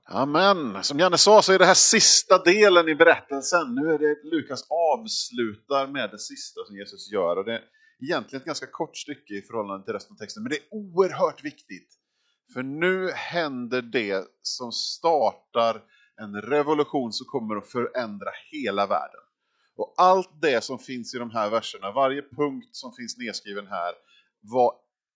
Amen. Som Janne sa så är det här sista delen i berättelsen. Nu är det Lukas avslutar med det sista som Jesus gör. Och det är egentligen ett ganska kort stycke i förhållande till resten av texten. Men det är oerhört viktigt. För nu händer det som startar en revolution som kommer att förändra hela världen. Och allt det som finns i de här verserna, varje punkt som finns nedskriven här, var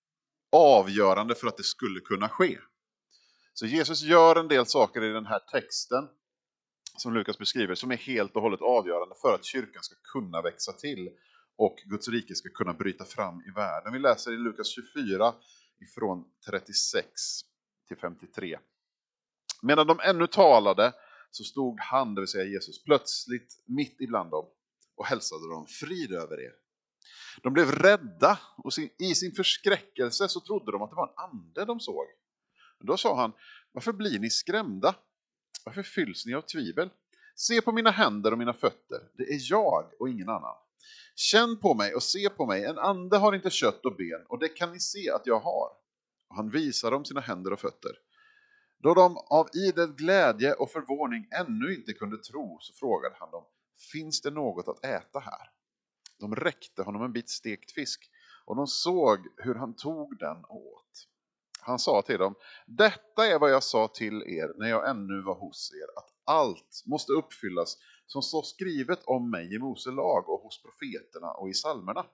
avgörande för att det skulle kunna ske. Så Jesus gör en del saker i den här texten som Lukas beskriver som är helt och hållet avgörande för att kyrkan ska kunna växa till och Guds rike ska kunna bryta fram i världen. Vi läser i Lukas 24 ifrån 36 till 53. Medan de ännu talade så stod han, det vill säga Jesus, plötsligt mitt ibland dem och hälsade dem: frid över er. De blev rädda och i sin förskräckelse så trodde de att det var en ande de såg. Då sa han: varför blir ni skrämda? Varför fylls ni av tvivel? Se på mina händer och mina fötter. Det är jag och ingen annan. Känn på mig och se på mig. En ande har inte kött och ben, och det kan ni se att jag har. Och han visar dem sina händer och fötter. Då de av idel glädje och förvåning ännu inte kunde tro, så frågade han dem: finns det något att äta här? De räckte honom en bit stekt fisk, och de såg hur han tog den och åt. Han sa till dem: detta är vad jag sa till er när jag ännu var hos er, att allt måste uppfyllas som står skrivet om mig i Mose lag och hos profeterna och i psalmerna.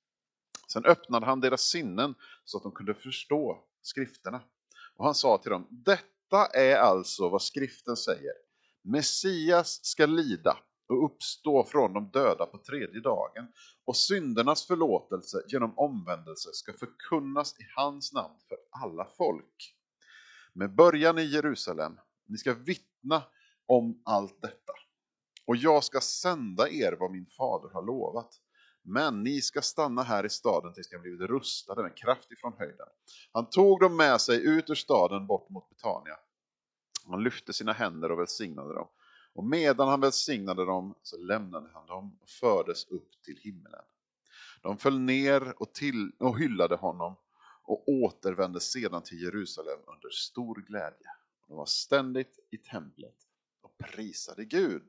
Sen öppnade han deras sinnen så att de kunde förstå skrifterna. Och han sa till dem: detta är alltså vad skriften säger. Messias ska lida och uppstå från de döda på tredje dagen, och syndernas förlåtelse genom omvändelse ska förkunnas i hans namn för alla folk. Med början i Jerusalem, ni ska vittna om allt detta. Och jag ska sända er vad min fader har lovat. Men ni ska stanna här i staden tills ni har blivit rustade med kraft ifrån höjden. Han tog dem med sig ut ur staden bort mot Betania. Han lyfte sina händer och välsignade dem. Och medan han välsignade dem så lämnade han dem och fördes upp till himmelen. De föll ner och hyllade honom och återvände sedan till Jerusalem under stor glädje. De var ständigt i templet och prisade Gud.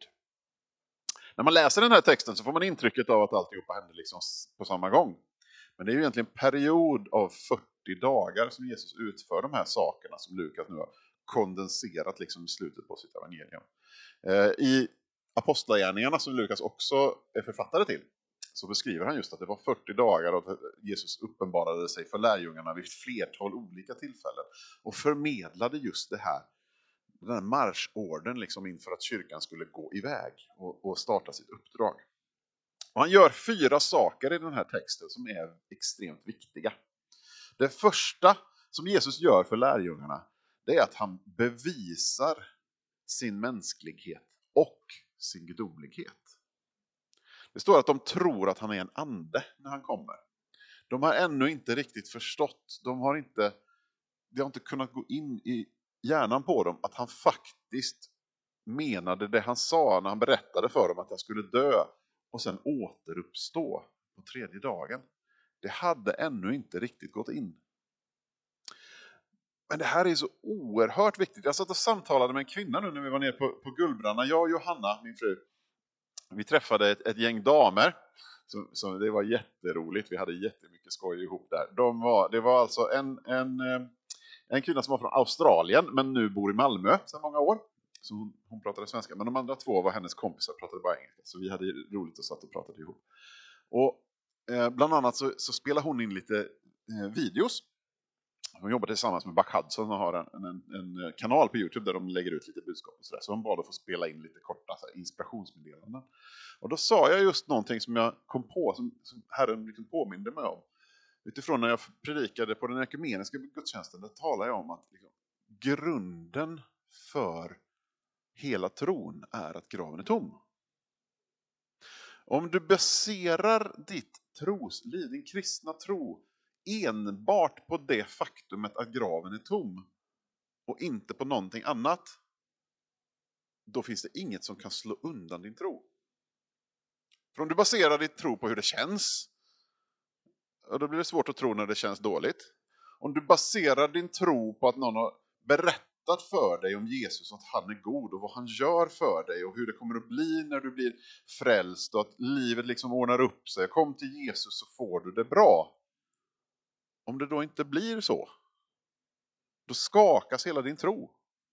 När man läser den här texten så får man intrycket av att alltihopa hände liksom på samma gång. Men det är ju egentligen en period av 40 dagar som Jesus utför de här sakerna som Lukas nu har kondenserat liksom i slutet på sitt evangelium. I Apostlagärningarna, som Lukas också är författare till, så beskriver han just att det var 40 dagar och att Jesus uppenbarade sig för lärjungarna vid flertal olika tillfällen och förmedlade just det här, den här marschorden liksom inför att kyrkan skulle gå iväg och starta sitt uppdrag. Och han gör 4 saker i den här texten som är extremt viktiga. Det första som Jesus gör för lärjungarna, det är att han bevisar sin mänsklighet och sin gudomlighet. Det står att de tror att han är en ande när han kommer. De har ännu inte riktigt förstått, det har inte kunnat gå in i hjärnan på dem att han faktiskt menade det han sa när han berättade för dem att han skulle dö och sen återuppstå på tredje dagen. Det hade ännu inte riktigt gått in. Men det här är så oerhört viktigt. Jag satt och samtalade med en kvinna nu när vi var nere på Gullbrandna. Jag och Johanna, min fru, vi träffade ett gäng damer. Så det var jätteroligt. Vi hade jättemycket skoj ihop där. Det var alltså en kvinna som var från Australien men nu bor i Malmö sedan många år. Så hon pratade svenska. Men de andra 2 var hennes kompisar och pratade bara engelska. Så vi hade roligt och satt och pratade ihop. Och bland annat så spelar hon in lite videos. Hon jobbar tillsammans med Buck Hudson och har en kanal på YouTube där de lägger ut lite budskap och sådär. Så hon bad att få spela in lite korta inspirationsmeddelanden. Och då sa jag just någonting som jag kom på, som Herren liksom påminde mig om. Utifrån när jag predikade på den ekumeniska gudstjänsten, där talade jag om att liksom, grunden för hela tron är att graven är tom. Om du baserar ditt trosliv, din kristna tro, enbart på det faktumet att graven är tom och inte på någonting annat, då finns det inget som kan slå undan din tro. För om du baserar ditt tro på hur det känns, då blir det svårt att tro när det känns dåligt. Om du baserar din tro på att någon har berättat berättat för dig om Jesus, att han är god och vad han gör för dig och hur det kommer att bli när du blir frälst och att livet liksom ordnar upp sig. Kom till Jesus så får du det bra. Om det då inte blir så, då skakas hela din tro.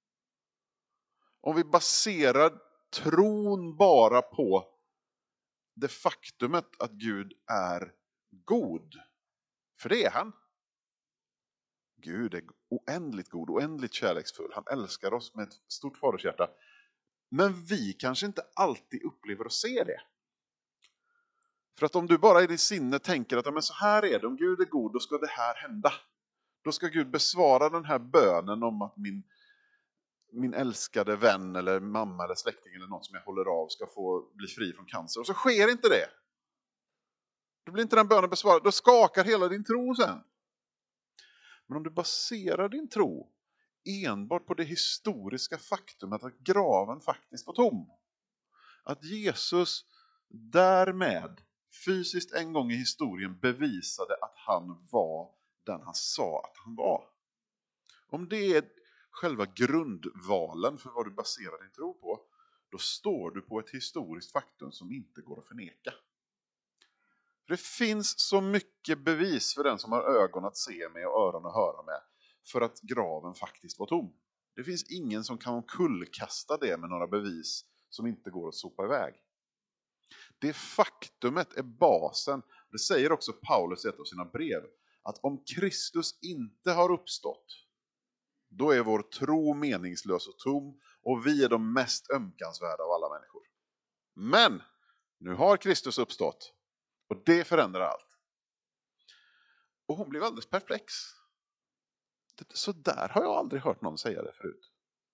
Om vi baserar tron bara på det faktumet att Gud är god, för det är han. Gud är oändligt god, oändligt kärleksfull. Han älskar oss med ett stort fadershjärta. Men vi kanske inte alltid upplever att se det. För att om du bara i din sinne tänker att men så här är det, om Gud är god, då ska det här hända. Då ska Gud besvara den här bönen om att min älskade vän eller mamma eller släkting eller någon som jag håller av ska få bli fri från cancer. Och så sker inte det. Då blir inte den bönen besvarad. Då skakar hela din tro sen. Men om du baserar din tro enbart på det historiska faktumet att graven faktiskt var tom. Att Jesus därmed fysiskt en gång i historien bevisade att han var den han sa att han var. Om det är själva grundvalen för vad du baserar din tro på, då står du på ett historiskt faktum som inte går att förneka. Det finns så mycket bevis för den som har ögon att se med och öron att höra med för att graven faktiskt var tom. Det finns ingen som kan kullkasta det med några bevis som inte går att sopa iväg. Det faktumet är basen. Det säger också Paulus i ett av sina brev. Att om Kristus inte har uppstått, då är vår tro meningslös och tom och vi är de mest ömkansvärda av alla människor. Men nu har Kristus uppstått och det förändrar allt. Och hon blev alldeles perplex. Så där har jag aldrig hört någon säga det förut.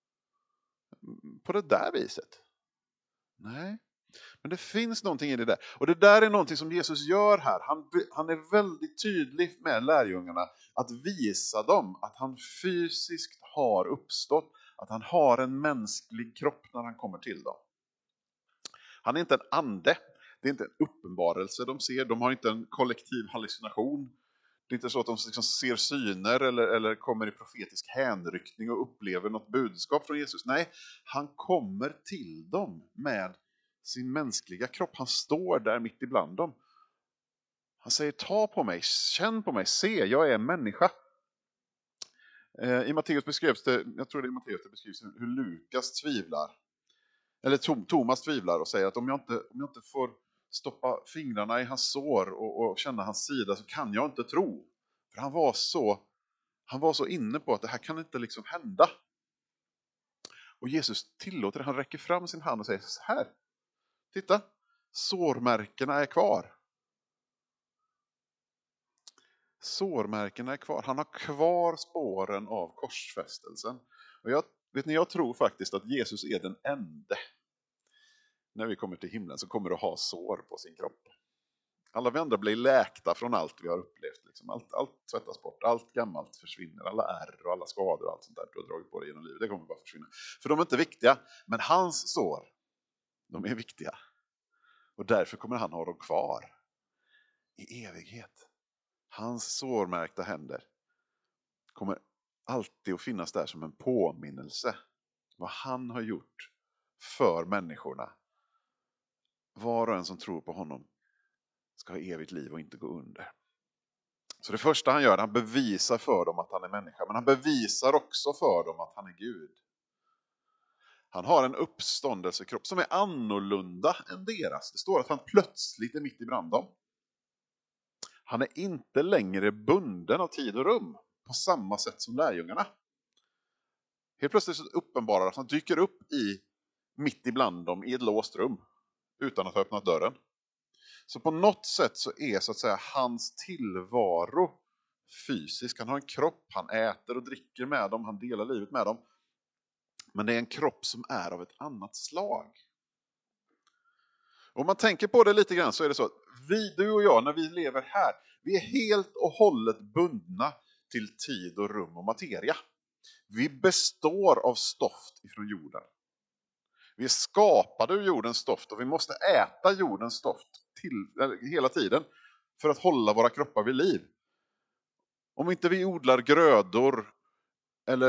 På det där viset. Nej. Men det finns någonting i det där. Och det där är någonting som Jesus gör här. Han är väldigt tydlig med lärjungarna att visa dem att han fysiskt har uppstått. Att han har en mänsklig kropp när han kommer till dem. Han är inte en ande. Det är inte en uppenbarelse de ser. De har inte en kollektiv hallucination. Det är inte så att de liksom ser syner eller kommer i profetisk hänryckning och upplever något budskap från Jesus. Nej, han kommer till dem med sin mänskliga kropp. Han står där mitt ibland dem. Han säger, ta på mig, känn på mig, se, jag är en människa. I Matteus beskrivs det, jag tror det är Matteus det beskrivs hur Lukas tvivlar. Eller Thomas tvivlar och säger att om jag inte får stoppa fingrarna i hans sår och känna hans sida så kan jag inte tro. För han var så inne på att det här kan inte liksom hända. Och Jesus tillåter det, han räcker fram sin hand och säger så här. Titta, sårmärkena är kvar. Sårmärkena är kvar. Han har kvar spåren av korsfästelsen. Och jag tror faktiskt att Jesus är den enda när vi kommer till himlen så kommer att ha sår på sin kropp. Alla vi andra blir läkta från allt vi har upplevt. Liksom. Allt tvättas bort, allt gammalt försvinner. Alla ärr och alla skador och allt sånt där du har dragit på dig genom livet, det kommer bara försvinna. För de är inte viktiga, men hans sår, de är viktiga. Och därför kommer han ha dem kvar i evighet. Hans sårmärkta händer kommer alltid att finnas där som en påminnelse. Vad han har gjort för människorna. Var och en som tror på honom ska ha evigt liv och inte gå under. Så det första han gör, han bevisar för dem att han är människa. Men han bevisar också för dem att han är Gud. Han har en uppståndelsekropp som är annorlunda än deras. Det står att han plötsligt är mitt ibland dem. Han är inte längre bunden av tid och rum på samma sätt som lärjungarna. Helt plötsligt så uppenbarar att han dyker upp mitt ibland dem i ett låst rum utan att ha öppnat dörren. Så på något sätt så är så att säga hans tillvaro fysisk. Han har en kropp, han äter och dricker med dem, han delar livet med dem. Men det är en kropp som är av ett annat slag. Om man tänker på det lite grann så är det så att du och jag när vi lever här, vi är helt och hållet bundna till tid och rum och materia. Vi består av stoft ifrån jorden. Vi är skapade ur jordens stoft och vi måste äta jordens stoft hela tiden för att hålla våra kroppar vid liv. Om inte vi odlar grödor eller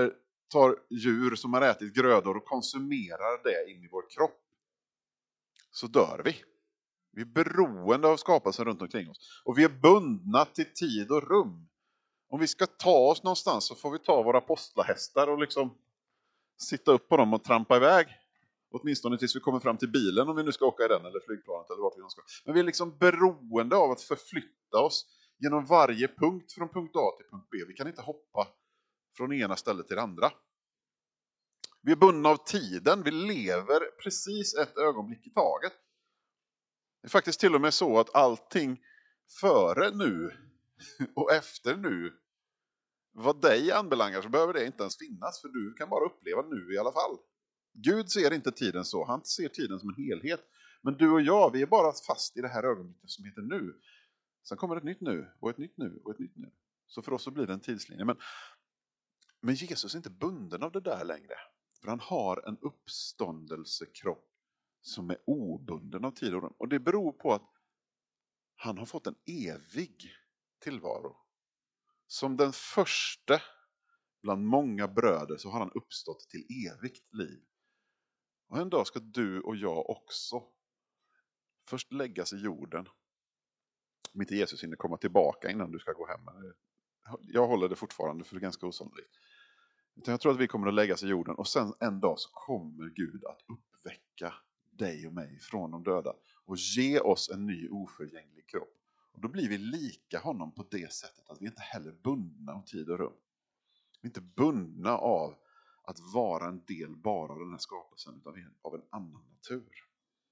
tar djur som har ätit grödor och konsumerar det in i vår kropp, så dör vi. Vi är beroende av skapelsen runt omkring oss. Och vi är bundna till tid och rum. Om vi ska ta oss någonstans så får vi ta våra apostlahästar och liksom sitta upp på dem och trampa iväg. Åtminstone tills vi kommer fram till bilen, om vi nu ska åka i den, eller flygplanet eller vart vi ska. Men vi är liksom beroende av att förflytta oss genom varje punkt från punkt A till punkt B. Vi kan inte hoppa från ena stället till det andra. Vi är bundna av tiden. Vi lever precis ett ögonblick i taget. Det är faktiskt till och med så att allting före nu och efter nu, vad dig anbelangar, så behöver det inte ens finnas, för du kan bara uppleva nu i alla fall. Gud ser inte tiden så, han ser tiden som en helhet. Men du och jag, vi är bara fast i det här ögonblicket som heter nu. Sen kommer ett nytt nu, och ett nytt nu, och ett nytt nu. Så för oss så blir det en tidslinje. Men Jesus är inte bunden av det där längre. För han har en uppståndelsekropp som är obunden av tid och rum. Och det beror på att han har fått en evig tillvaro. Som den första bland många bröder så har han uppstått till evigt liv. Och en dag ska du och jag också först läggas i jorden. Om inte Jesus hinner komma tillbaka innan du ska gå hem. Jag håller det fortfarande för det är ganska osannolikt. Utan jag tror att vi kommer att läggas i jorden och sen en dag så kommer Gud att uppväcka dig och mig från de döda och ge oss en ny oförgänglig kropp. Och då blir vi lika honom på det sättet att vi inte heller bundna av tid och rum. Vi är inte bundna av att vara en del bara av den här skapelsen utan av en annan natur.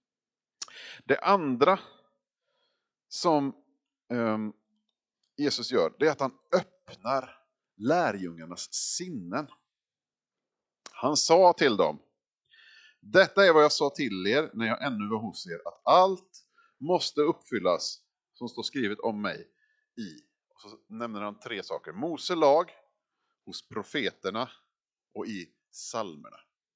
Det andra som Jesus gör, det är att han öppnar lärjungarnas sinnen. Han sa till dem: detta är vad jag sa till er när jag ännu var hos er, att allt måste uppfyllas som står skrivet om mig i. Och så nämner han 3 saker: Mose lag, hos profeterna och i psalmerna.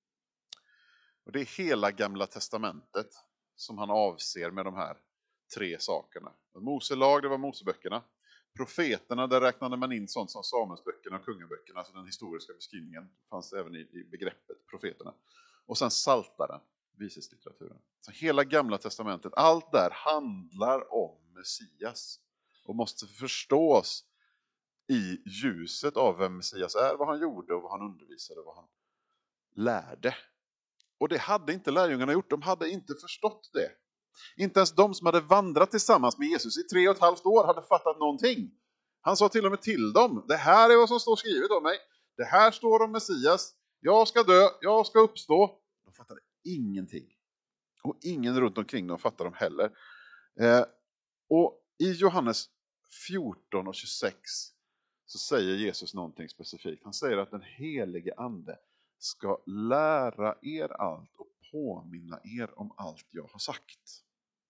Och det är hela Gamla testamentet som han avser med de här 3 sakerna. Mose lag, det var Moseböckerna. Profeterna, där räknade man in sånt som Samuelsböckerna och Kungaböckerna, alltså den historiska beskrivningen fanns även i begreppet profeterna. Och sen Psaltaren, viselitteraturen. Så hela Gamla testamentet, allt där handlar om Messias och måste förstås i ljuset av vem Messias är, vad han gjorde och vad han undervisade och vad han lärde. Och det hade inte lärjungarna gjort, de hade inte förstått det. Inte ens de som hade vandrat tillsammans med Jesus i 3,5 år hade fattat någonting. Han sa till och med till dem: det här är vad som står skrivet om mig. Det här står om Messias. Jag ska dö, jag ska uppstå. De fattade ingenting. Och ingen runt omkring dem fattade dem heller. Och i Johannes 14 och 26 så säger Jesus någonting specifikt. Han säger att den helige ande ska lära er allt och påminna er om allt jag har sagt.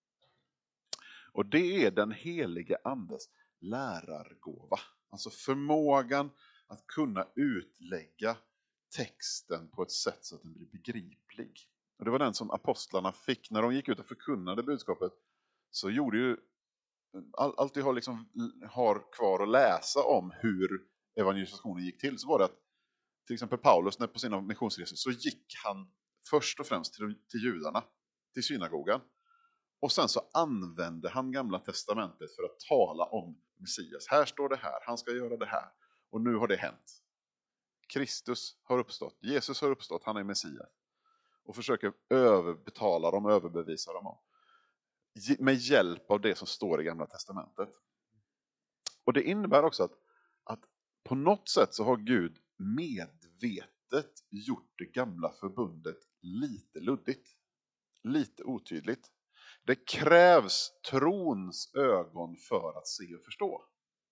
Och det är den helige andes lärargåva. Alltså förmågan att kunna utlägga texten på ett sätt så att den blir begriplig. Och det var den som apostlarna fick när de gick ut och förkunnade budskapet. Så gjorde ju allt vi har kvar att läsa om hur evangelisationen gick till, så var det att till exempel Paulus när på sina missionsresor så gick han först och främst till judarna, till synagogan. Och sen så använde han Gamla testamentet för att tala om Messias. Här står det här, han ska göra det här. Och nu har det hänt. Kristus har uppstått, Jesus har uppstått, han är Messias. Och försöker överbetala dem, överbevisa dem om. Med hjälp av det som står i Gamla testamentet. Och det innebär också att på något sätt så har Gud medvetet gjort det gamla förbundet lite luddigt. Lite otydligt. Det krävs trons ögon för att se och förstå.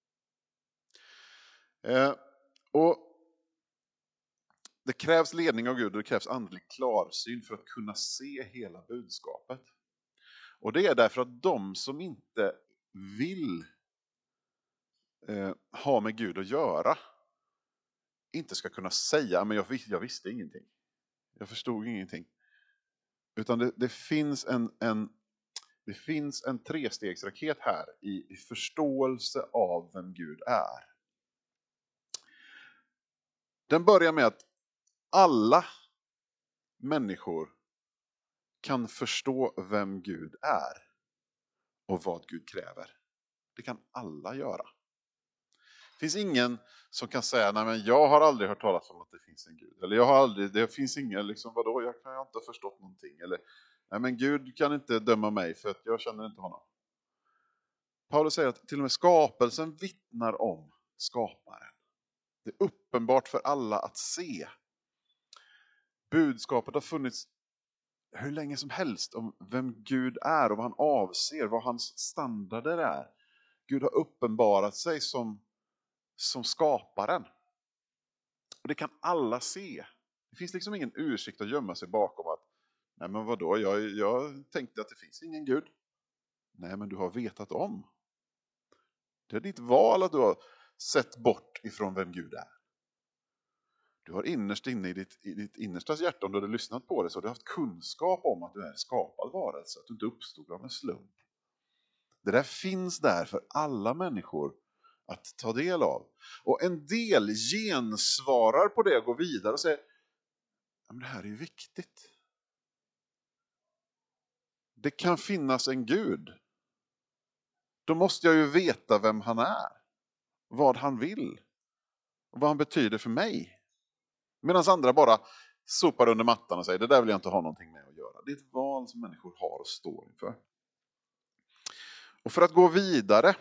Och det krävs ledning av Gud och det krävs andlig klarsyn för att kunna se hela budskapet. Och det är därför att de som inte vill ha med Gud att göra inte ska kunna säga: men jag visste ingenting. Jag förstod ingenting. Utan det finns en 3-stegsraket här i förståelse av vem Gud är. Den börjar med att alla människor kan förstå vem Gud är och vad Gud kräver. Det kan alla göra. Det finns ingen som kan säga, nej men jag har aldrig hört talas om att det finns en Gud. Eller det finns ingen, liksom, vadå, jag kan inte ha förstått någonting. Eller, nej men Gud kan inte döma mig för att jag känner inte honom. Paulus säger att till och med skapelsen vittnar om skaparen. Det är uppenbart för alla att se. Budskapet har funnits hur länge som helst om vem Gud är och vad han avser, vad hans standarder är. Gud har uppenbarat sig som skaparen. Och det kan alla se. Det finns liksom ingen ursäkt att gömma sig bakom att nej men vadå, jag tänkte att det finns ingen Gud. Nej men du har vetat om. Det är ditt val att du har sett bort ifrån vem Gud är. Du har innerst inne i ditt innersta hjärta, om du hade lyssnat på det, så har du haft kunskap om att du är en skapad varelse. Att du inte uppstod av en slump. Det där finns där för alla människor att ta del av. Och en del gensvarar på det och går vidare och säger, men det här är ju viktigt. Det kan finnas en Gud. Då måste jag ju veta vem han är. Vad han vill. Och vad han betyder för mig. Medan andra bara sopar under mattan och säger, det där vill jag inte ha någonting med att göra. Det är ett val som människor har att stå inför. Och för att gå vidare,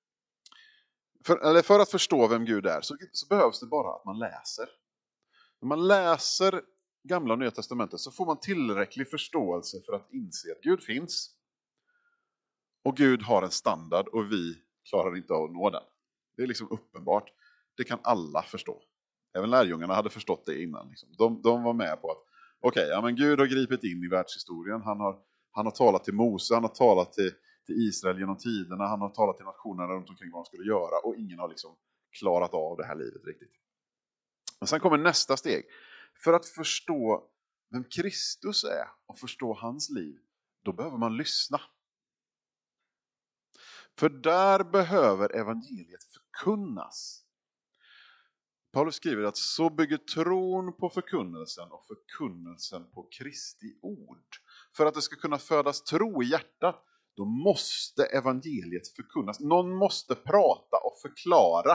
för att förstå vem Gud är, så behövs det bara att man läser. När man läser Gamla och Nya testamentet så får man tillräcklig förståelse för att inse att Gud finns. Och Gud har en standard och vi klarar inte av att nå den. Det är liksom uppenbart. Det kan alla förstå. Även lärjungarna hade förstått det innan. Liksom. De var med på att okej, men Gud har gripit in i världshistorien. Han har talat till Mose, han har talat till Israel genom tiderna. Han har talat till nationerna runt omkring vad de skulle göra. Och ingen har liksom klarat av det här livet riktigt. Men sen kommer nästa steg. För att förstå vem Kristus är och förstå hans liv, då behöver man lyssna. För där behöver evangeliet förkunnas. Paulus skriver att så bygger tron på förkunnelsen och förkunnelsen på Kristi ord. För att det ska kunna födas tro i hjärtat, då måste evangeliet förkunnas. Någon måste prata och förklara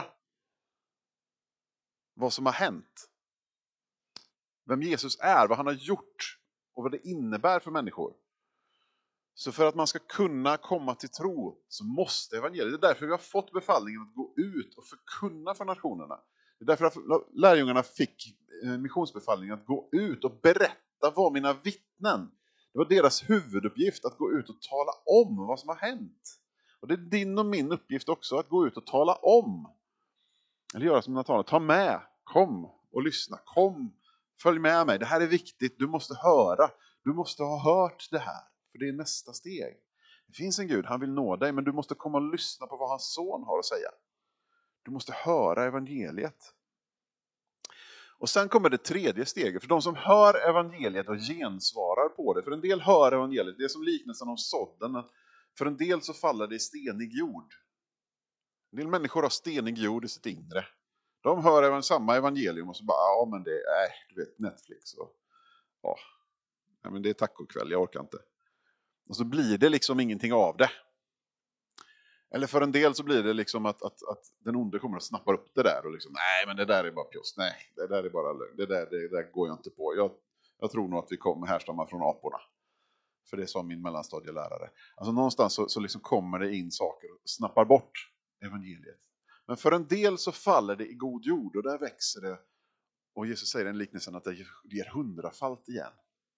vad som har hänt. Vem Jesus är, vad han har gjort och vad det innebär för människor. Så för att man ska kunna komma till tro så måste evangeliet. Det är därför vi har fått befallningen att gå ut och förkunna för nationerna. Det är därför att lärjungarna fick missionsbefallningen att gå ut och berätta vad mina vittnen. Det var deras huvuduppgift att gå ut och tala om vad som har hänt. Och det är din och min uppgift också att gå ut och tala om. Eller göra som Natanael, ta med, kom och lyssna, kom, följ med mig. Det här är viktigt, du måste höra, du måste ha hört det här. För det är nästa steg. Det finns en Gud, han vill nå dig, men du måste komma och lyssna på vad hans son har att säga. Du måste höra evangeliet. Och sen kommer det tredje steget. För de som hör evangeliet och gensvarar på det. För en del hör evangeliet, det är som liknelsen om sådden. För en del så faller det i stenig jord. En del människor har stenig jord i sitt inre. De hör även samma evangelium och så bara, ja men det är, du vet, Netflix och ja, men det är tacokväll, jag orkar inte. Och så blir det liksom ingenting av det. Eller för en del så blir det liksom att den onde kommer att snappa upp det där och liksom, nej men det där är bara pjost, nej det där är bara lögn, det där går jag inte på. Jag tror nog att vi kommer härstammar från aporna. För det sa min mellanstadielärare. Alltså någonstans så liksom kommer det in saker och snappar bort evangeliet. Men för en del så faller det i god jord och där växer det. Och Jesus säger i den liknelsen att det ger 100-falt igen.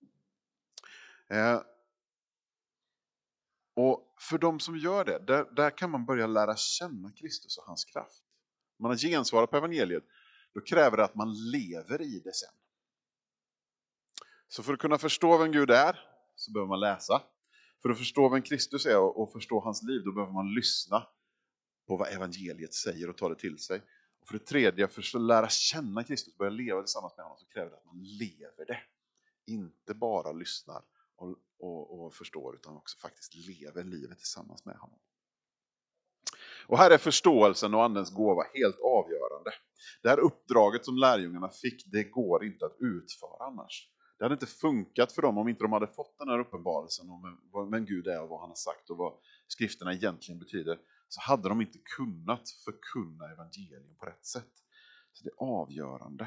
Och för de som gör det, där kan man börja lära känna Kristus och hans kraft. Man har gensvarat på evangeliet, då kräver det att man lever i det sen. Så för att kunna förstå vem Gud är, så behöver man läsa. För att förstå vem Kristus är och förstå hans liv, då behöver man lyssna på vad evangeliet säger och ta det till sig. Och för det tredje, för att lära känna Kristus, börja leva tillsammans med honom, så kräver det att man lever det. Inte bara lyssnar och förstår, utan också faktiskt lever livet tillsammans med honom. Och här är förståelsen och andens gåva helt avgörande. Det här uppdraget som lärjungarna fick, det går inte att utföra annars. Det hade inte funkat för dem om inte de hade fått den här uppenbarelsen om vem Gud är och vad han har sagt och vad skrifterna egentligen betyder. Så hade de inte kunnat förkunna evangelium på rätt sätt. Så det är avgörande.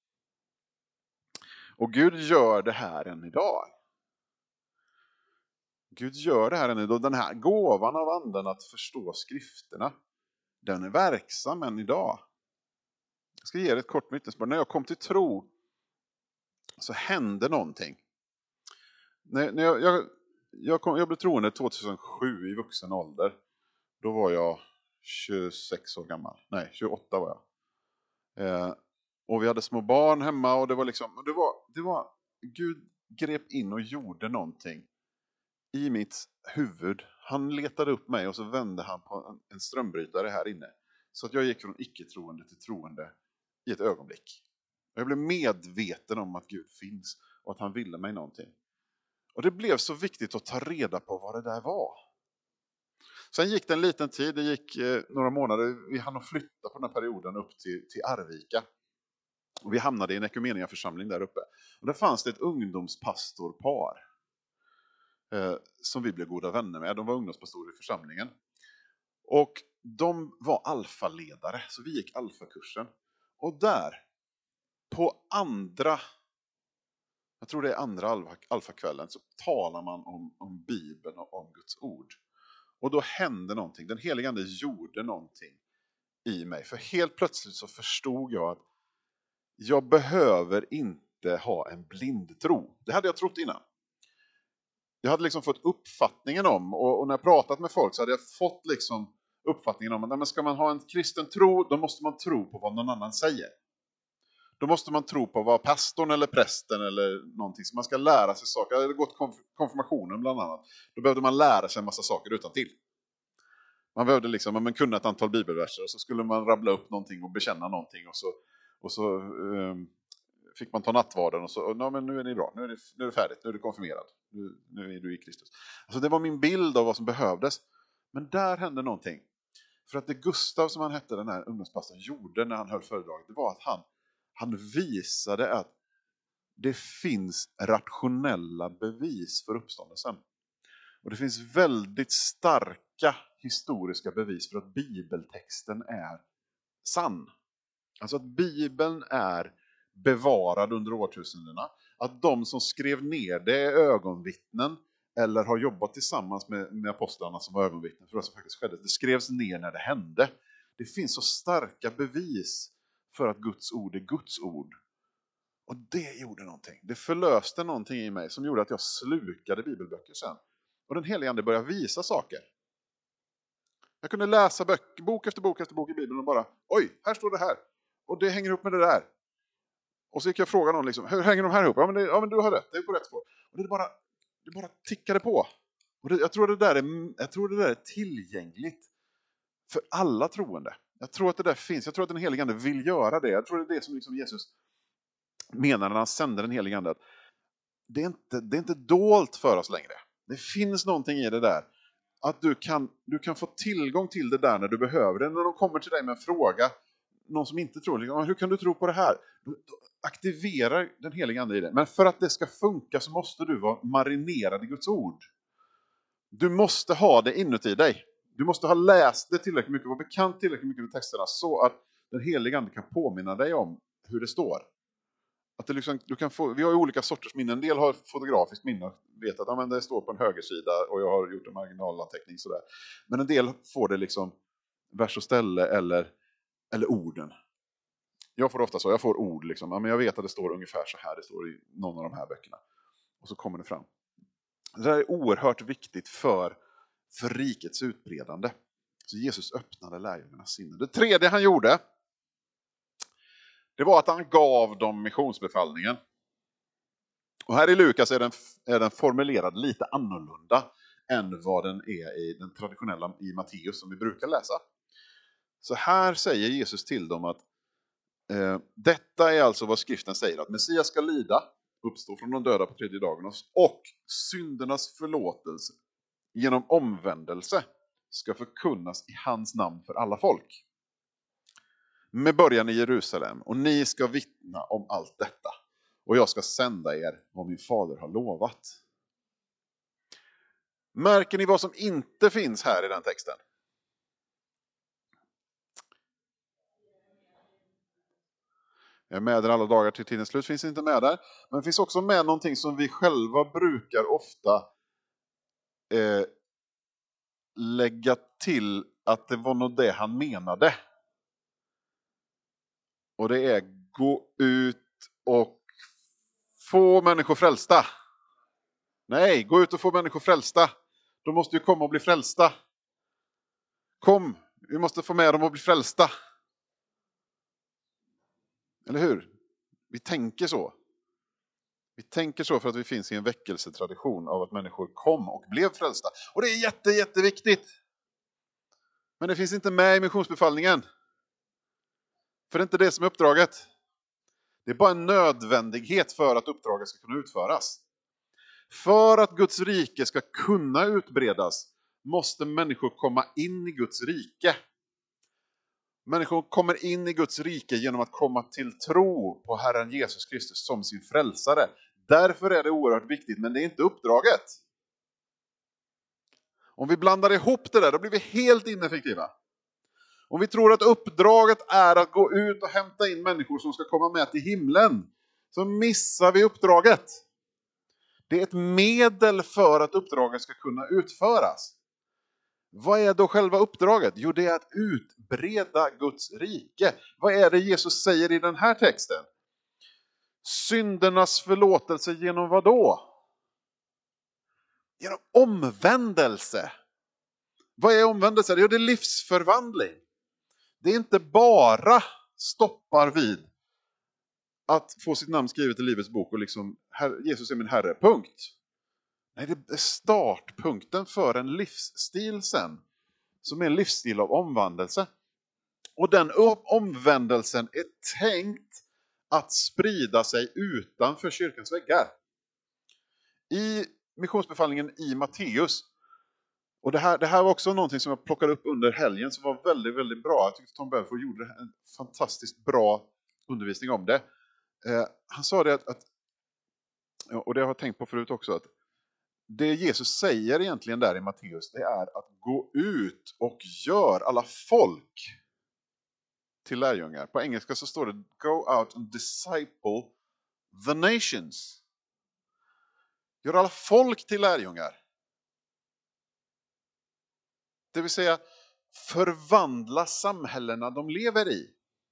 Och Gud gör det här än idag. Gud gör det här än idag. Den här gåvan av anden att förstå skrifterna, den är verksam än idag. Jag ska ge er ett kort vittnesbörd. När jag kom till tro så hände någonting. När jag blev troende 2007 i vuxen ålder. Då var jag 26 år gammal. Nej, 28 var jag. Och vi hade små barn hemma och det var liksom, det var Gud grep in och gjorde någonting i mitt huvud. Han letade upp mig och så vände han på en strömbrytare här inne. Så att jag gick från icke-troende till troende i ett ögonblick. Jag blev medveten om att Gud finns och att han ville mig någonting. Och det blev så viktigt att ta reda på vad det där var. Sen gick det en liten tid, det gick några månader. Vi hann att flytta på den här perioden upp till Arvika. Och vi hamnade i en ekumeniaförsamling där uppe. Och där fanns det ett ungdomspastorpar som vi blev goda vänner med. De var ungdomspastorer i församlingen. Och de var alfaledare, så vi gick alfakursen. Och där, på jag tror det är andra alfakvällen, så talar man om Bibeln och om Guds ord. Och då hände någonting. Den helige ande gjorde någonting i mig. För helt plötsligt så förstod jag att jag behöver inte ha en blind tro. Det hade jag trott innan. Jag hade liksom fått uppfattningen om, och när jag pratat med folk så hade jag fått liksom uppfattningen om att men ska man ha en kristen tro, då måste man tro på vad någon annan säger. Då måste man tro på vad pastorn eller prästen eller någonting, så man ska lära sig saker. Jag hade gått konfirmationen bland annat. Då behövde man lära sig en massa saker utan till. Man behövde liksom kunna ett antal bibelverser och så skulle man rabbla upp någonting och bekänna någonting och så fick man ta nattvarden och så, men nu är ni bra, nu är det färdigt, nu är du konfirmerad, nu är du i Kristus. Alltså det var min bild av vad som behövdes. Men där hände någonting. För att det Gustav, som han hette, den här ungdomspastorn, gjorde när han höll föredraget, det var att han visade att det finns rationella bevis för uppståndelsen. Och det finns väldigt starka historiska bevis för att bibeltexten är sann. Alltså att Bibeln är bevarad under årtusendena. Att de som skrev ner det är ögonvittnen eller har jobbat tillsammans med apostlarna som var ögonvittnen för vad som faktiskt skedde. Det skrevs ner när det hände. Det finns så starka bevis för att Guds ord är Guds ord. Och det gjorde någonting. Det förlöste någonting i mig som gjorde att jag slukade bibelböcker sen. Och den helige ande började visa saker. Jag kunde läsa bok efter bok efter bok i Bibeln och bara, oj, här står det här. Och det hänger ihop med det där. Och så gick jag och frågade någon, liksom, hur hänger de här ihop? Ja men du har rätt, det är på rätt spår. Och det bara tickade på. Och jag tror det där är tillgängligt för alla troende. Jag tror att det där finns. Jag tror att den helige ande vill göra det. Jag tror det är det som liksom Jesus menar när han sänder den helige ande. Det är inte dolt för oss längre. Det finns någonting i det där. Att du kan få tillgång till det där när du behöver det. När de kommer till dig med en fråga, någon som inte tror, liksom, hur kan du tro på det här? Då aktiverar den helige ande i det. Men för att det ska funka så måste du vara marinerad i Guds ord. Du måste ha det inuti dig. Du måste ha läst det tillräckligt mycket, vara bekant tillräckligt mycket med texterna så att den helige ande kan påminna dig om hur det står. Att det liksom, vi har ju olika sorters minnen. En del har fotografiskt minne och vet att det står på en högersida och jag har gjort en marginalanteckning sådär. Men en del får det liksom vers och ställe eller orden. Jag får ofta så, jag får ord liksom. Men jag vet att det står ungefär så här, det står i någon av de här böckerna. Och så kommer det fram. Det här är oerhört viktigt för rikets utbredande. Så Jesus öppnade lärjungarnas sinne. Det tredje han gjorde, det var att han gav dem missionsbefallningen. Och här i Lukas är den formulerad lite annorlunda än vad den är i den traditionella i Matteus som vi brukar läsa. Så här säger Jesus till dem att detta är alltså vad skriften säger, att Messias ska lida, uppstå från de döda på tredje dagen och syndernas förlåtelse genom omvändelse ska förkunnas i hans namn för alla folk. Med början i Jerusalem, och ni ska vittna om allt detta. Och jag ska sända er vad min fader har lovat. Märker ni vad som inte finns här i den texten? Jag är med där alla dagar till tidens slut, finns inte med där. Men det finns också med någonting som vi själva brukar ofta lägga till att det var nog det han menade. Och det är gå ut och få människor frälsta. Nej, gå ut och få människor frälsta. De måste ju komma och bli frälsta. Kom, vi måste få med dem att bli frälsta. Eller hur? Vi tänker så. Vi tänker så för att vi finns i en väckelsetradition av att människor kom och blev frälsta. Och det är jätteviktigt. Men det finns inte med i missionsbefallningen. För det är inte det som är uppdraget. Det är bara en nödvändighet för att uppdraget ska kunna utföras. För att Guds rike ska kunna utbredas måste människor komma in i Guds rike. Människor kommer in i Guds rike genom att komma till tro på Herren Jesus Kristus som sin frälsare. Därför är det oerhört viktigt, men det är inte uppdraget. Om vi blandar ihop det där, då blir vi helt ineffektiva. Om vi tror att uppdraget är att gå ut och hämta in människor som ska komma med till himlen, så missar vi uppdraget. Det är ett medel för att uppdraget ska kunna utföras. Vad är då själva uppdraget? Jo, det är att utbreda Guds rike. Vad är det Jesus säger i den här texten? Syndernas förlåtelse genom vad då? Genom omvändelse. Vad är omvändelse? Jo, det är livsförvandling. Det är inte bara stoppar vid att få sitt namn skrivet i Livets bok och liksom Jesus är min herre, punkt. Nej, det är startpunkten för en livsstil sen. Som är en livsstil av omvändelse. Och den omvändelsen är tänkt att sprida sig utanför kyrkans väggar. I missionsbefallningen i Matteus, och det här var också någonting som jag plockade upp under helgen som var väldigt, väldigt bra. Jag tyckte Tom Belford gjorde en fantastiskt bra undervisning om det. Han sa det att, och det har jag tänkt på förut också, att det Jesus säger egentligen där i Matteus, det är att gå ut och gör alla folk till lärjungar. På engelska så står det go out and disciple the nations. Gör alla folk till lärjungar. Det vill säga förvandla samhällena de lever i.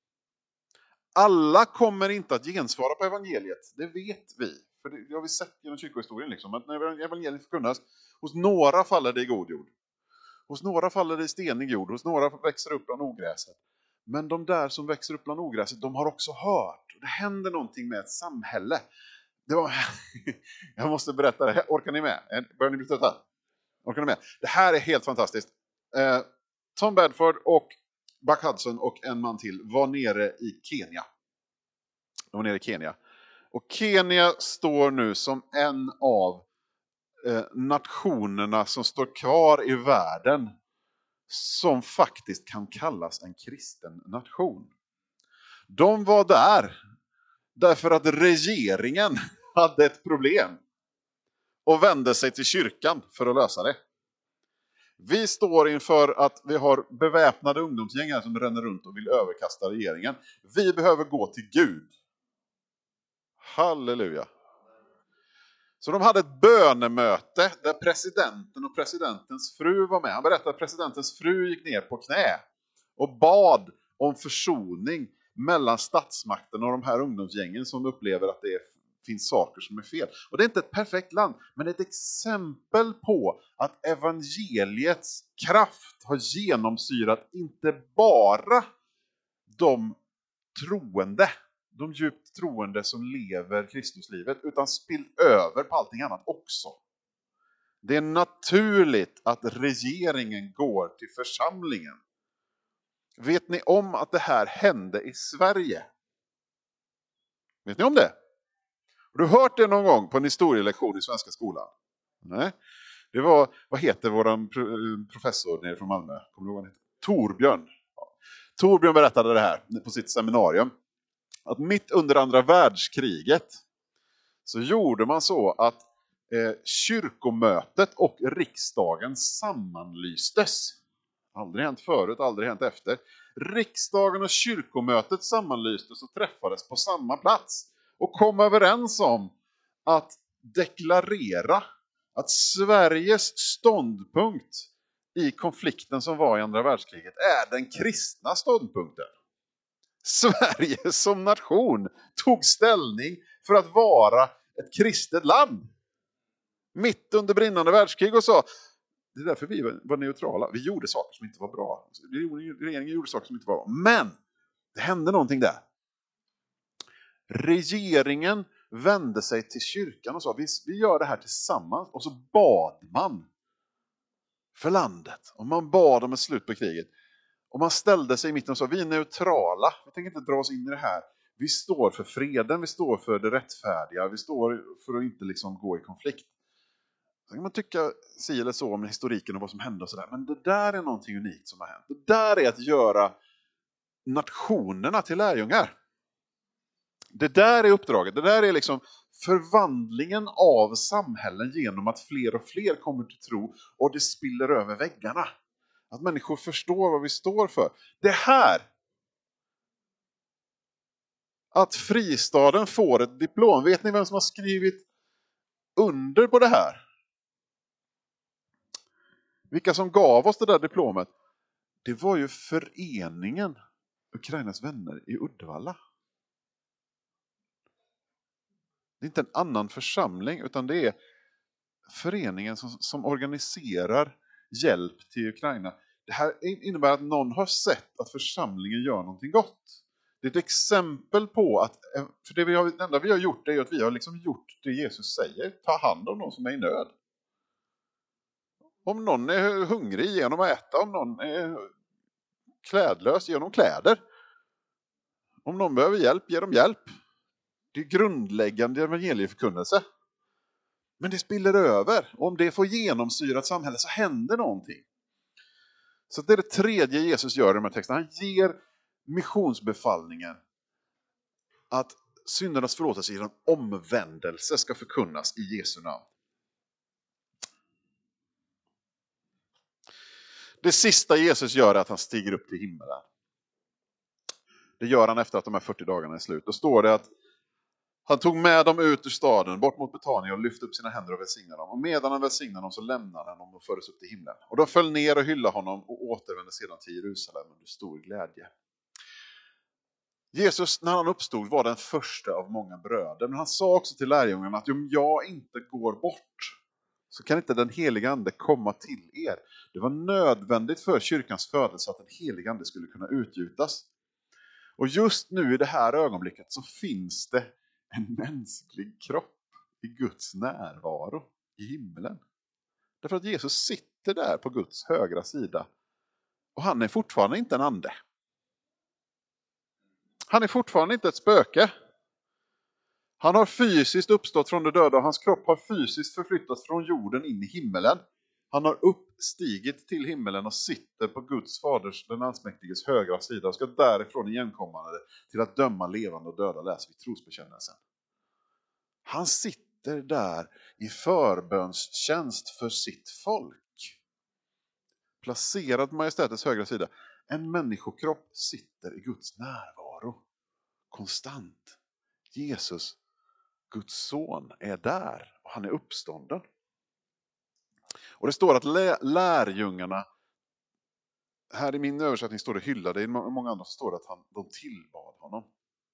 Alla kommer inte att gensvara på evangeliet, det vet vi. För det har vi sett genom kyrkohistorien liksom, att när evangeliet förkunnas, hos några faller det i god jord. Hos några faller det i stenig jord, hos några växer upp bland ogräset. Men de där som växer upp bland ogräset, de har också hört. Det händer någonting med ett samhälle. Jag måste berätta det. Orkar ni med? Börjar ni bli trötta? Orkar ni med? Det här är helt fantastiskt. Tom Bedford och Buck Hudson och en man till var nere i Kenya. De var nere i Kenya. Och Kenya står nu som en av nationerna som står kvar i världen som faktiskt kan kallas en kristen nation. De var där därför att regeringen hade ett problem och vände sig till kyrkan för att lösa det. Vi står inför att vi har beväpnade ungdomsgäng här som ränner runt och vill överkasta regeringen. Vi behöver gå till Gud. Halleluja. Så de hade ett bönemöte där presidenten och presidentens fru var med. Han berättade att presidentens fru gick ner på knä och bad om försoning mellan statsmakten och de här ungdomsgängen som upplever att det finns saker som är fel. Och det är inte ett perfekt land, men det är ett exempel på att evangeliets kraft har genomsyrat inte bara de troende, de djupt troende som lever Kristuslivet, utan spillt över på allting annat också. Det är naturligt att regeringen går till församlingen. Vet ni om att det här hände i Sverige? Vet ni om det? Har du hört det någon gång på en historielektion i svenska skolan? Nej. Det var, vad heter våran professor nere från Malmö? Kommer du ihåg vad han heter? Torbjörn. Ja. Torbjörn berättade det här på sitt seminarium. Att mitt under andra världskriget så gjorde man så att kyrkomötet och riksdagen sammanlystes. Aldrig hänt förut, aldrig hänt efter. Riksdagen och kyrkomötet sammanlystes och träffades på samma plats och kom överens om att deklarera att Sveriges ståndpunkt i konflikten som var i andra världskriget är den kristna ståndpunkten. Sverige som nation tog ställning för att vara ett kristet land. Mitt under brinnande världskrig och sa, det är därför vi var neutrala. Vi gjorde saker som inte var bra. Regeringen gjorde saker som inte var bra. Men det hände någonting där. Regeringen vände sig till kyrkan och sa, vi gör det här tillsammans. Och så bad man för landet. Och man bad om ett slut på kriget. Och man ställde sig i mitten och sa, vi är neutrala. Vi tänker inte dra oss in i det här. Vi står för freden, vi står för det rättfärdiga. Vi står för att inte liksom gå i konflikt. Så kan man tycka si eller så om historiken och vad som hände och sådär. Men det där är någonting unikt som har hänt. Det där är att göra nationerna till lärjungar. Det där är uppdraget. Det där är liksom förvandlingen av samhällen genom att fler och fler kommer till tro och det spiller över väggarna. Att människor förstår vad vi står för. Det här. Att Fristaden får ett diplom. Vet ni vem som har skrivit under på det här? Vilka som gav oss det där diplomet? Det var ju föreningen Ukrainas vänner i Uddevalla. Det är inte en annan församling utan det är föreningen som organiserar hjälp till Ukraina. Det här innebär att någon har sett att församlingen gör någonting gott. Det är ett exempel på att, för det enda vi har gjort är att vi har liksom gjort det Jesus säger. Ta hand om någon som är i nöd. Om någon är hungrig, ge dem att äta. Om någon är klädlös, ge dem kläder. Om någon behöver hjälp, ge dem hjälp. Det är grundläggande evangelieförkunnelse. Men det spiller över. Och om det får genomsyra ett samhälle så händer någonting. Så det är det tredje Jesus gör i de här texterna. Han ger missionsbefallningen att syndernas förlåtelse genom omvändelse ska förkunnas i Jesu namn. Det sista Jesus gör är att han stiger upp till himmelen. Det gör han efter att de här 40 dagarna är slut. Då står det att han tog med dem ut ur staden, bort mot Betania och lyfte upp sina händer och välsignade dem. Och medan han välsignade dem så lämnade han dem och fördes upp till himlen. Och de föll ner och hyllade honom och återvände sedan till Jerusalem under stor glädje. Jesus, när han uppstod, var den första av många bröder. Men han sa också till lärjungarna att om jag inte går bort så kan inte den heliga ande komma till er. Det var nödvändigt för kyrkans födelse att den heliga ande skulle kunna utgjutas. Och just nu i det här ögonblicket så finns det en mänsklig kropp i Guds närvaro i himlen. Därför att Jesus sitter där på Guds högra sida. Och han är fortfarande inte en ande. Han är fortfarande inte ett spöke. Han har fysiskt uppstått från de döda och hans kropp har fysiskt förflyttats från jorden in i himmelen. Han har uppstigit till himmelen och sitter på Guds faders, den allsmäktiges högra sida och ska därifrån igenkommande till att döma levande och döda, läser vi trosbekännelsen. Han sitter där i förbönstjänst för sitt folk. Placerad på majestätets högra sida. En människokropp sitter i Guds närvaro. Konstant. Jesus, Guds son, är där och han är uppstånden. Och det står att lärjungarna, här i min översättning står det hyllade, i många andra står det att de tillbad honom.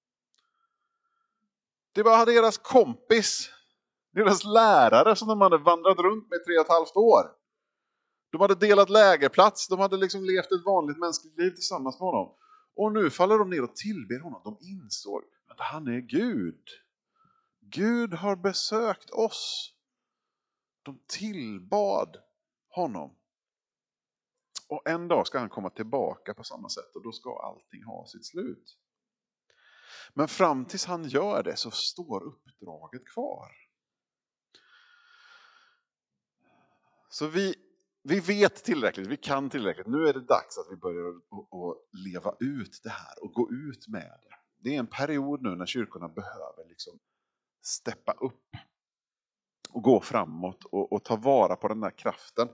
Det var deras kompis, deras lärare som de hade vandrat runt med 3,5 år. De hade delat lägerplats, de hade liksom levt ett vanligt mänskligt liv tillsammans med honom. Och nu faller de ner och tillber honom. De insåg att han är Gud. Gud har besökt oss. De tillbad honom. Och en dag ska han komma tillbaka på samma sätt och då ska allting ha sitt slut. Men fram tills han gör det så står uppdraget kvar. Så vi vet tillräckligt, vi kan tillräckligt. Nu är det dags att vi börjar att leva ut det här och gå ut med det. Det är en period nu när kyrkorna behöver liksom steppa upp och gå framåt och ta vara på den där kraften.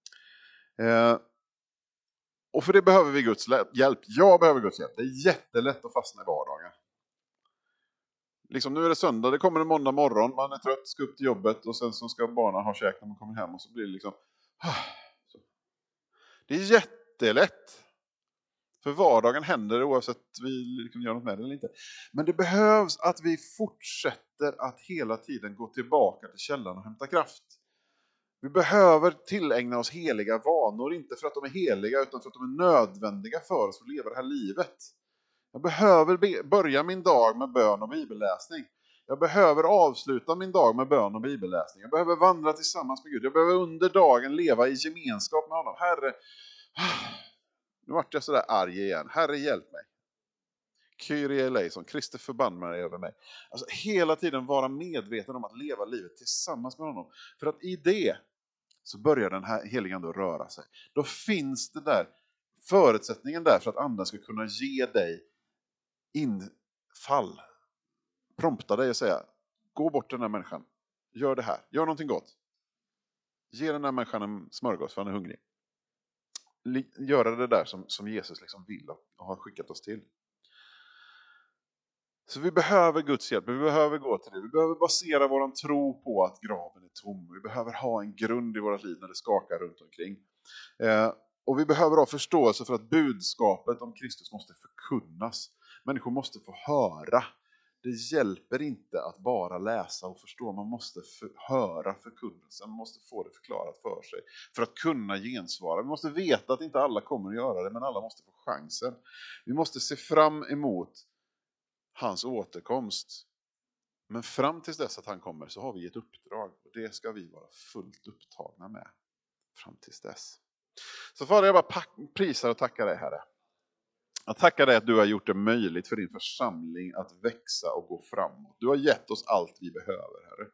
Och för det behöver vi Guds hjälp. Jag behöver Guds hjälp. Det är jättelätt att fastna i vardagen. Liksom, nu är det söndag, det kommer en måndag morgon, man är trött, ska upp till jobbet och sen så ska barnen ha käk när man kommer hem och så blir det liksom... Så. Det är jättelätt. För vardagen händer oavsett vi liksom gör något med det eller inte. Men det behövs att vi fortsätter att hela tiden gå tillbaka till källan och hämta kraft. Vi behöver tillägna oss heliga vanor, inte för att de är heliga utan för att de är nödvändiga för oss för att leva det här livet. Jag behöver börja min dag med bön och bibelläsning. Jag behöver avsluta min dag med bön och bibelläsning. Jag behöver vandra tillsammans med Gud. Jag behöver under dagen leva i gemenskap med honom. Herre, nu vart jag sådär arg igen. Herre, hjälp mig. Kyrie eleison, Kristus förbann mig över mig. Alltså hela tiden vara medveten om att leva livet tillsammans med honom. För att i det så börjar den här heliga ande att röra sig. Då finns det där förutsättningen där för att anden ska kunna ge dig infall. Prompta dig och säga, gå bort den här människan. Gör det här, gör någonting gott. Ge den här människan en smörgås för han är hungrig. Göra det där som Jesus liksom vill och har skickat oss till. Så vi behöver Guds hjälp, vi behöver gå till det. Vi behöver basera vår tro på att graven är tom. Vi behöver ha en grund i våra liv när det skakar runt omkring. Och vi behöver ha förståelse för att budskapet om Kristus måste förkunnas. Människor måste få höra. Det hjälper inte att bara läsa och förstå. Man måste höra förkunnelsen. Man måste få det förklarat för sig. För att kunna gensvara. Vi måste veta att inte alla kommer att göra det. Men alla måste få chansen. Vi måste se fram emot hans återkomst. Men fram tills dess att han kommer så har vi ett uppdrag. Och det ska vi vara fullt upptagna med. Fram tills dess. Så Fader, jag bara prisar och tackar dig, Herre. Jag tackar dig att du har gjort det möjligt för din församling att växa och gå framåt. Du har gett oss allt vi behöver, Herre.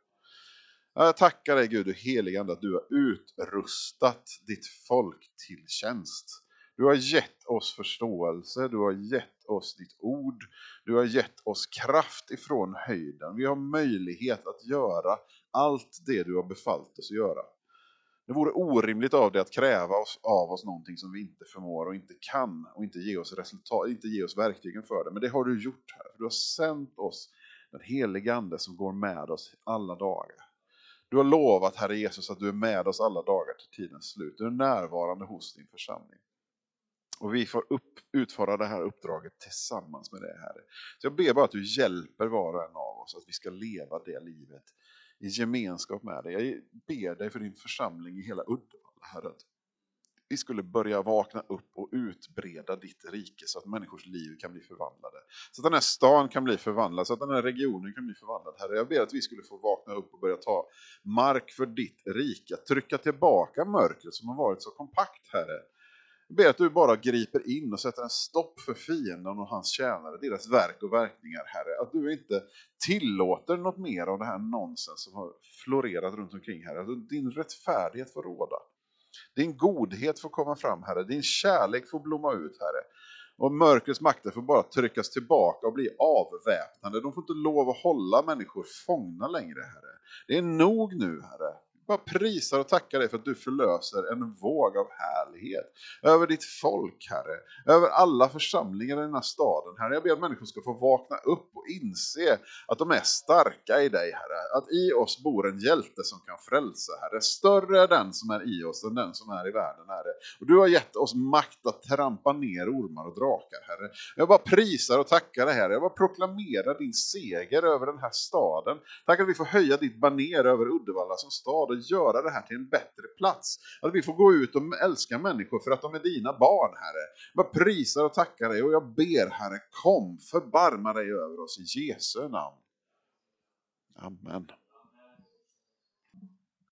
Jag tackar dig, Gud, du helige Ande, att du har utrustat ditt folk till tjänst. Du har gett oss förståelse, du har gett oss ditt ord, du har gett oss kraft ifrån höjden. Vi har möjlighet att göra allt det du har befallt oss att göra. Det vore orimligt av det att kräva av oss någonting som vi inte förmår och inte kan och inte ge oss resultat, inte ge oss verktygen för det. Men det har du gjort här. Du har sänt oss den helige Ande som går med oss alla dagar. Du har lovat, Herre Jesus, att du är med oss alla dagar till tidens slut. Du är närvarande hos din församling. Och vi får utföra det här uppdraget tillsammans med dig, Herre. Så jag ber bara att du hjälper var och en av oss att vi ska leva det livet i gemenskap med dig. Jag ber dig för din församling i hela Uddevalla, Herre. Att vi skulle börja vakna upp och utbreda ditt rike så att människors liv kan bli förvandlade. Så att den här stan kan bli förvandlad, så att den här regionen kan bli förvandlad, Herre. Jag ber att vi skulle få vakna upp och börja ta mark för ditt rike. Trycka tillbaka mörkret som har varit så kompakt, Herre. Jag ber att du bara griper in och sätter en stopp för fienden och hans tjänare, deras verk och verkningar, Herre. Att du inte tillåter något mer av det här nonsens som har florerat runt omkring, Herre. Att din rättfärdighet får råda. Din godhet får komma fram, Herre. Din kärlek får blomma ut, Herre. Och mörkrets makter får bara tryckas tillbaka och bli avväpnade. De får inte lov att hålla människor fångna längre, Herre. Det är nog nu, Herre. Bara prisar och tackar dig för att du förlöser en våg av härlighet över ditt folk, Herre. Över alla församlingar i den här staden, Herre. Jag ber att människor ska få vakna upp och inse att de är starka i dig, Herre. Att i oss bor en hjälte som kan frälsa, Herre. Större är den som är i oss än den som är i världen, Herre. Och du har gett oss makt att trampa ner ormar och drakar, Herre. Jag bara prisar och tackar dig, Herre. Jag bara proklamerar din seger över den här staden. Tack att vi får höja ditt baner över Uddevalla som stad och göra det här till en bättre plats. Att vi får gå ut och älska människor för att de är dina barn, Herre. Jag prisar och tackar dig och jag ber, Herre, kom, förbarma dig över oss i Jesu namn. Amen.